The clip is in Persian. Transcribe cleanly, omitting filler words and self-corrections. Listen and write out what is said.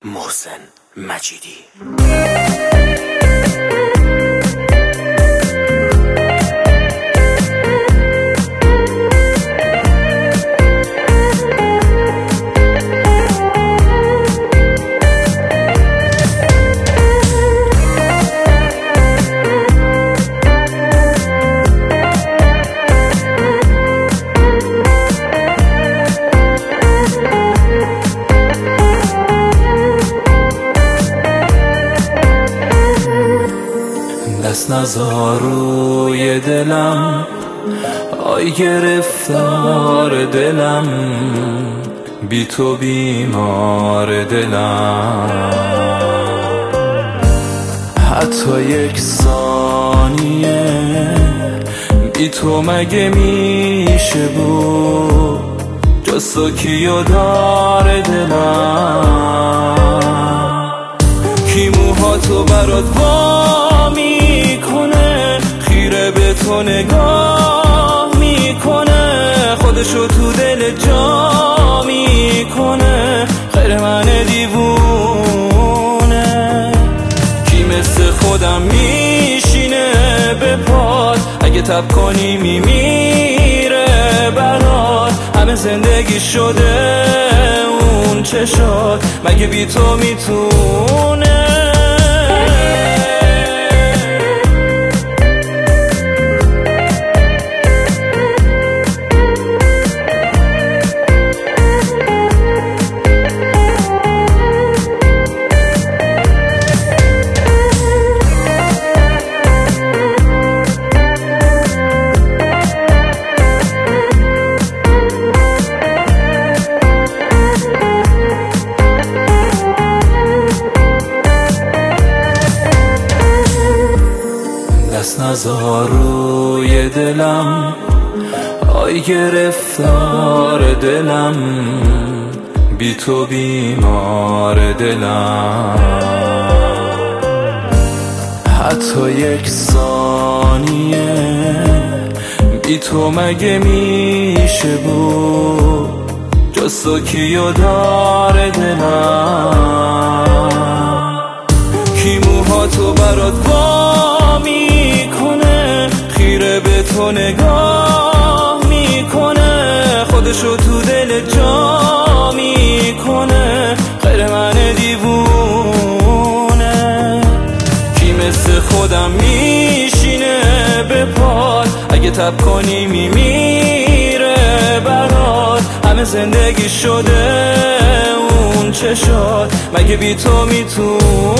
محسن مجیدی. دست نذار روی دلم، آی گرفتار دلم، بی تو بیمار دلم. حتی یک ثانیه بی تو مگه میشه بود؟ جز تو کیو داره دلم؟ کی موهاتو برات وا میکنه، خیره به تو نگاه میکنه، خودشو تو دل جا میکنه، غیر من دیوونه. کی مثل خودم میشینه به پات، اگه تب کنی میمیره برات. همه زندگی شده اون چه شد، مگه بی تو میتونه؟ دست نذار روی دلم، آی گرفتار دلم، بی تو بیمار دلم. حتی یک ثانیه بی تو مگه میشه بود؟ جز تو کیو داره دلم؟ کی موهاتو برات وا میکنه، خیره به تو نگاه میکنه، خودشو تو دل جا میکنه، غیر من دیوونه. کی مثل خودم میشینه به پات، اگه تب کنی میمیره برات. همه زندگی شده اون چه شد، مگه بی تو میتونه؟